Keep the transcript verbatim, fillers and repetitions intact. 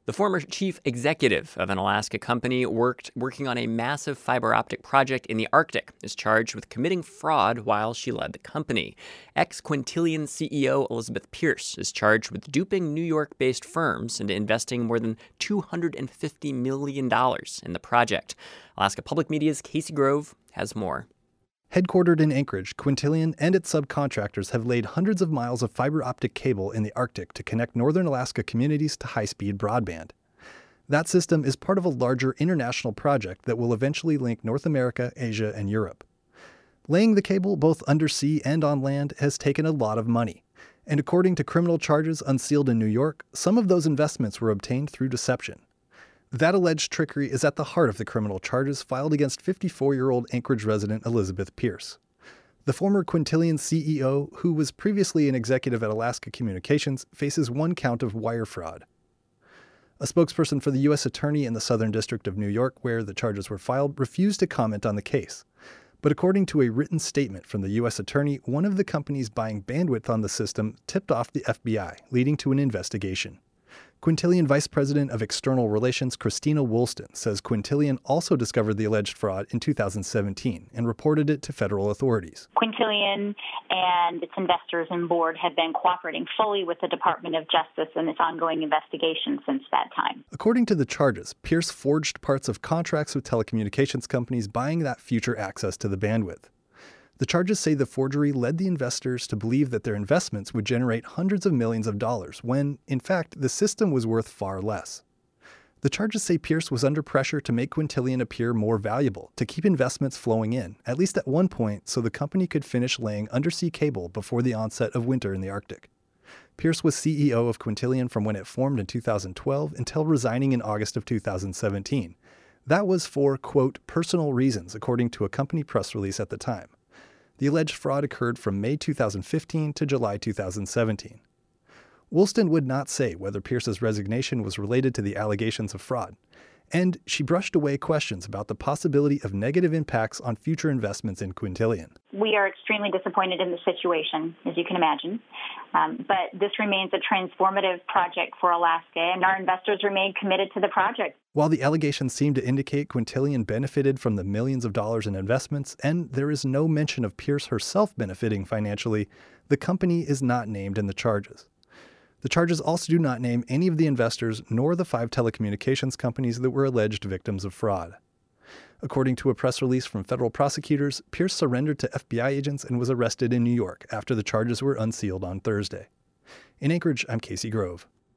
The former chief executive of an Alaska company worked working on a massive fiber optic project in the Arctic is charged with committing fraud while she led the company. Ex-Quintillion C E O Elizabeth Pearce is charged with duping New York-based firms into investing more than two hundred fifty million dollars in the project. Alaska Public Media's Casey Grove has more. Headquartered in Anchorage, Quintillion and its subcontractors have laid hundreds of miles of fiber optic cable in the Arctic to connect northern Alaska communities to high-speed broadband. That system is part of a larger international project that will eventually link North America, Asia, and Europe. Laying the cable both undersea and on land has taken a lot of money. And according to criminal charges unsealed in New York, some of those investments were obtained through deception. That alleged trickery is at the heart of the criminal charges filed against fifty-four-year-old Anchorage resident Elizabeth Pearce. The former Quintillion C E O, who was previously an executive at Alaska Communications, faces one count of wire fraud. A spokesperson for the U S Attorney in the Southern District of New York, where the charges were filed, refused to comment on the case. But according to a written statement from the U S Attorney, one of the companies buying bandwidth on the system tipped off the F B I, leading to an investigation. Quintillion Vice President of External Relations Christina Woolston says Quintillion also discovered the alleged fraud in two thousand seventeen and reported it to federal authorities. Quintillion and its investors and board have been cooperating fully with the Department of Justice in its ongoing investigation since that time. According to the charges, Pearce forged parts of contracts with telecommunications companies buying that future access to the bandwidth. The charges say the forgery led the investors to believe that their investments would generate hundreds of millions of dollars when, in fact, the system was worth far less. The charges say Pearce was under pressure to make Quintillion appear more valuable, to keep investments flowing in, at least at one point, so the company could finish laying undersea cable before the onset of winter in the Arctic. Pearce was C E O of Quintillion from when it formed in two thousand twelve until resigning in August of two thousand seventeen. That was for, quote, personal reasons, according to a company press release at the time. The alleged fraud occurred from May two thousand fifteen to July two thousand seventeen. Woolston would not say whether Pearce's resignation was related to the allegations of fraud, and she brushed away questions about the possibility of negative impacts on future investments in Quintillion. We are extremely disappointed in the situation, as you can imagine, um, but this remains a transformative project for Alaska, and our investors remain committed to the project. While the allegations seem to indicate Quintillion benefited from the millions of dollars in investments, and there is no mention of Pearce herself benefiting financially, the company is not named in the charges. The charges also do not name any of the investors nor the five telecommunications companies that were alleged victims of fraud. According to a press release from federal prosecutors, Pearce surrendered to F B I agents and was arrested in New York after the charges were unsealed on Thursday. In Anchorage, I'm Casey Grove.